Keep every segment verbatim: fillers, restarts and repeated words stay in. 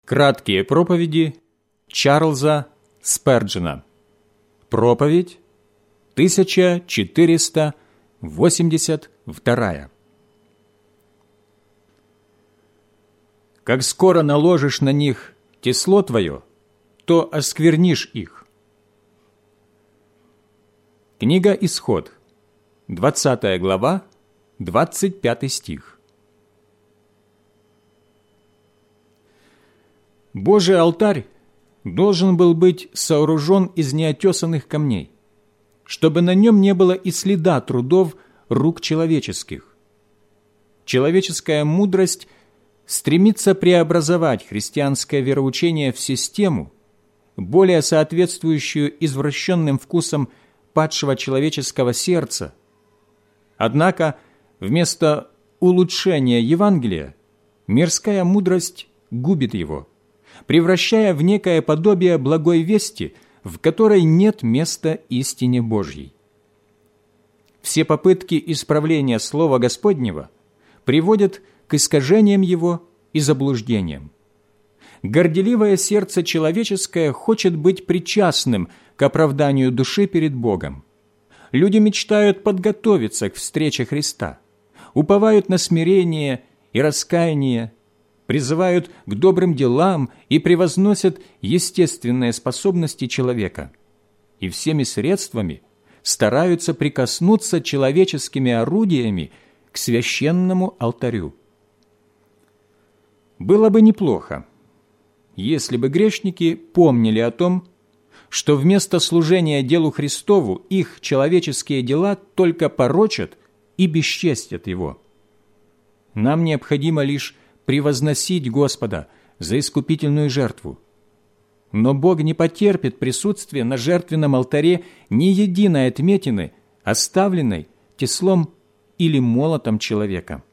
Краткие проповеди Чарльза Сперджена. Проповедь тысяча четыреста восемьдесят вторая. Как скоро наложишь на них тесло твое, то осквернишь их. Книга Исход, двадцатая глава, двадцать пятый стих. Божий алтарь должен был быть сооружен из неотесанных камней, чтобы на нем не было и следа трудов рук человеческих. Человеческая мудрость стремится преобразовать христианское вероучение в систему, более соответствующую извращенным вкусам падшего человеческого сердца. Однако вместо улучшения Евангелия мирская мудрость губит его, превращая в некое подобие благой вести, в которой нет места истине Божьей. Все попытки исправления Слова Господнего приводят к искажениям его и заблуждениям. Горделивое сердце человеческое хочет быть причастным к оправданию души перед Богом. Люди мечтают подготовиться к встрече Христа, уповают на смирение и раскаяние, призывают к добрым делам и превозносят естественные способности человека, и всеми средствами стараются прикоснуться человеческими орудиями к священному алтарю. Было бы неплохо, если бы грешники помнили о том, что вместо служения делу Христову их человеческие дела только порочат и бесчестят Его. Нам необходимо лишь превозносить Господа за искупительную жертву. Но Бог не потерпит присутствия на жертвенном алтаре ни единой отметины, оставленной теслом или молотом человека.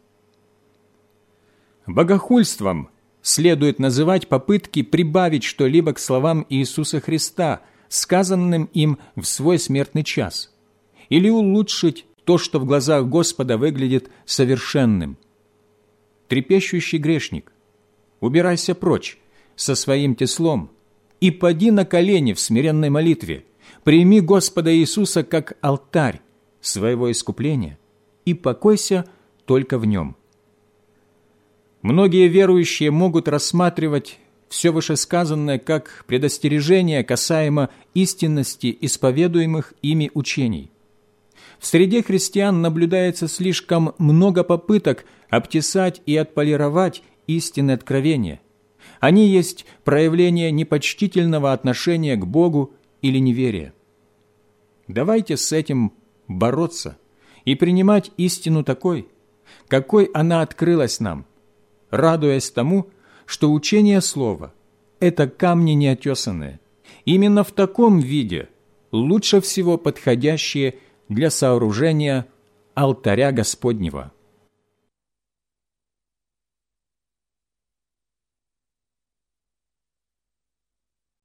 Богохульством следует называть попытки прибавить что-либо к словам Иисуса Христа, сказанным им в свой смертный час, или улучшить то, что в глазах Господа выглядит совершенным. Трепещущий грешник, убирайся прочь со своим теслом и поди на колени в смиренной молитве, прими Господа Иисуса как алтарь своего искупления и покойся только в Нем. Многие верующие могут рассматривать все вышесказанное как предостережение касаемо истинности исповедуемых ими учений. В среде христиан наблюдается слишком много попыток обтесать и отполировать истинные откровения. Они есть проявление непочтительного отношения к Богу или неверия. Давайте с этим бороться и принимать истину такой, какой она открылась нам, радуясь тому, что учение Слова – это камни неотесанные, именно в таком виде лучше всего подходящие для сооружения алтаря Господнего.